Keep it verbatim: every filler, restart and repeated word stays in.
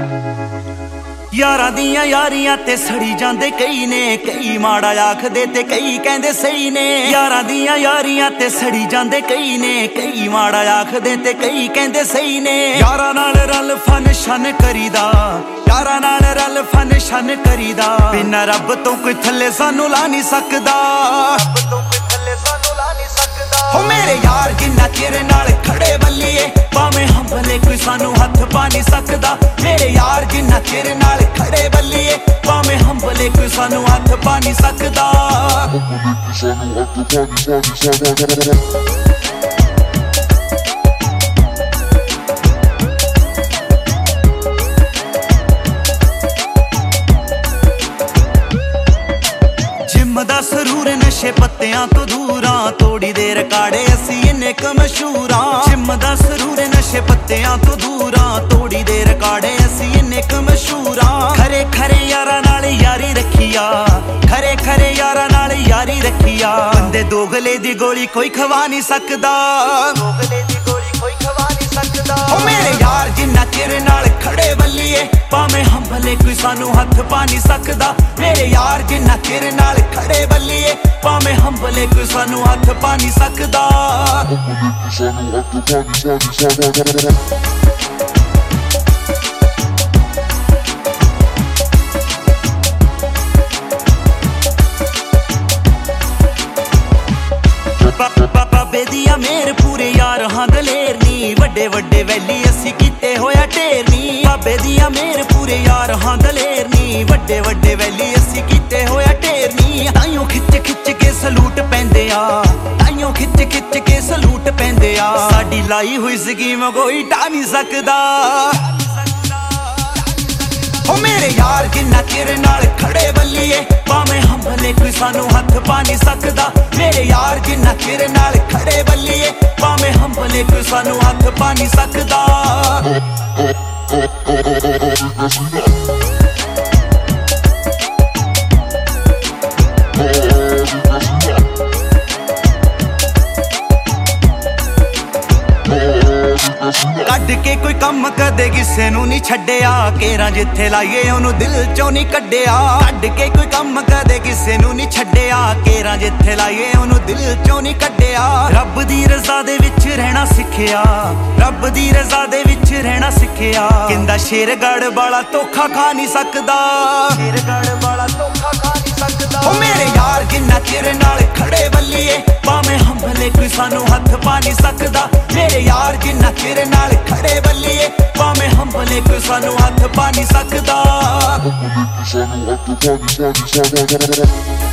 यारां दियां यारियां ते सड़ी जांदे कई ने, कई माड़ा आखदे ते कई कहंदे सही ने। यारां दियां यारियां ते सड़ी जांदे कई ने, कई माड़ा आखदे ते कई कहंदे सही ने। यारां नाल रल फन शन करीदा, यारां नाल रल फन शन करीदा, बिना रब तो कोई थल्ले सानू ला नहीं सकदा। रब तो कोई थल्ले सानू ला नहीं सकदा। हो मेरे यार जिन्ना चिर नाल खड़े बल्लीए, भावें हंभले कोई सानू हथ पा नहीं सकदा। मेरे यार जिन्ना चिर नाल खड़े बल्लीए, भावें हंभले कोई सानू हथ पा नहीं सकदा। जिम दा सरूर नशे पत्तियां तो दूरां, थोड़ी देर काड़े असी इन्ने क मशहूरां। जिम दा सरूर नशे पत्तियां तो दूरां, थोड़ी देर काड़े असी इन्ने क मशहूरां। खरे खरे यारां नाल यारी रखिया, खरे खरे यारां नाल यारी रखिया, बंदे दोगले दी गोली कोई खवा नहीं सकदा। दोगले दी गोली कोई खवा नहीं सकदा। ओ मेरे यार जिन्ना चिर नाल खड़े बल्लीए, भावें हंभले कोई सानू हथ पा नहीं सकदा। मेरे यार जिन्ना चिर नाल खड़े बल्लीए, भावें हंभले कोई सानू हथ पा नहीं सकदा। बाबे दिया मेर पूरे यार हां दलेर नी, वड्डे वड्डे वैली असी कीते होया ढेर नी। बाबे दिया मेर पूरे यार हां दलेर नी, वड्डे वड्डे वैली असी कीते होया ढेर नी। ताइयों खिच खिच के सलूट पैंदे आ, ताइयों खिच खिच के सलूट पैंदे आ। साडी लाई हुई स्कीम कोई ढा नहीं सकदा। ओ मेरे यार जिन्ना चिर नाल खड़े बल्लीए, भावें हंभले कोई सानू हथ पा नहीं सकदा। मेरे यार जिन्ना चिर नाल खड़े बल्लीए, भावें हंभले कोई सानू हथ पा नहीं सकदा। कड के कोई कम कदे किसे नू नहीं छड्डिया, केरा जिथे लाइए ओनू दिल चों नहीं कड्डिया। कड के कोई कम कदे किसे नू नहीं छड्डिया, केरा जिथे लाइए ओनू दिल चों नहीं कड्डिया। रब दी रज़ा दे विच रहना सिखिया, रब दी रज़ा दे विच रहना सिखिया। किंदा शेर गढ़ वाला धोखा खा नहीं सकदा। शेर गढ़ वाला धोखा खा नहीं सकदा। ओ मेरे यार जिन्ना चिर नाल खड़े बल्लीए, भावें हंभले कोई सानू हथ पा नहीं सकदा। मेरे यार जिन्ना चिर नाल खड़े बल्लीए, भावें हंभले कोई सानू हथ पा नहीं सकदा।